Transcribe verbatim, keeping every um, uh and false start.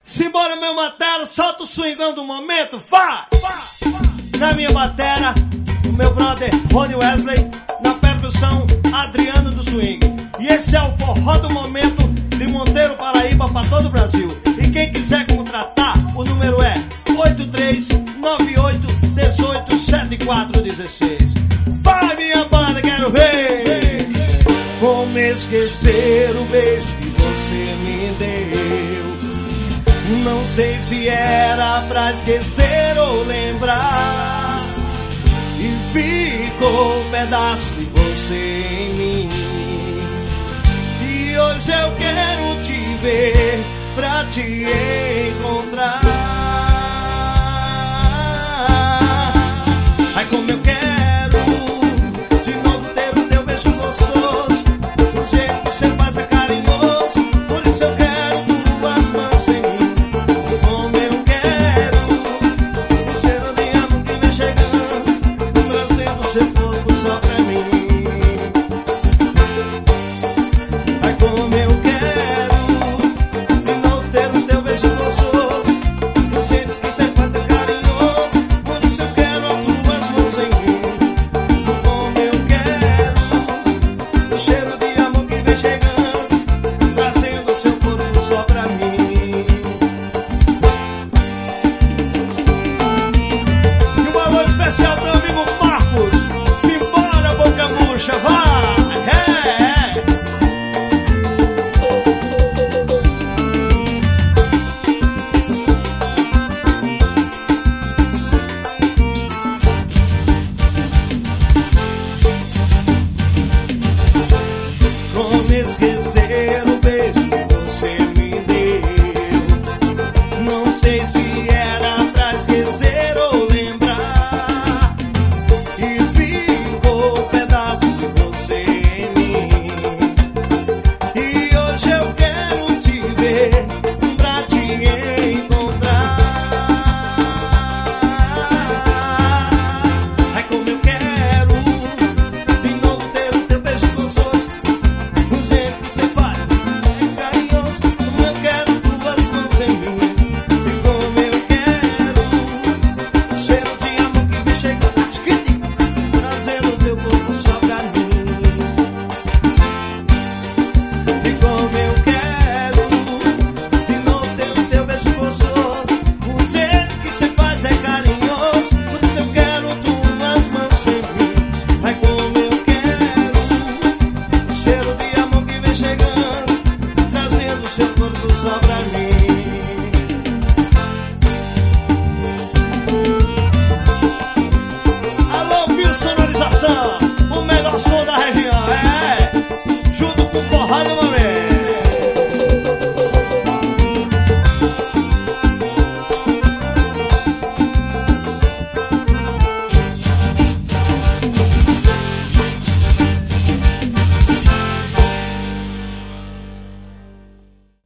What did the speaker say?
Simbora, meu batera, solta o swingão do momento, vai, vai, vai. Na minha batera, o meu brother Rony Wesley. Na percussão, Adriano do swing. E esse é o forró do momento de Monteiro, Paraíba, pra todo o Brasil. E quem quiser contratar, o número é oito três nove oito um oito sete quatro um seis. Vai, minha banda, quero ver. Como esquecer o beijo que você me deu? Não sei se era pra esquecer ou lembrar. E ficou um pedaço de você em mim. E hoje eu quero te ver pra te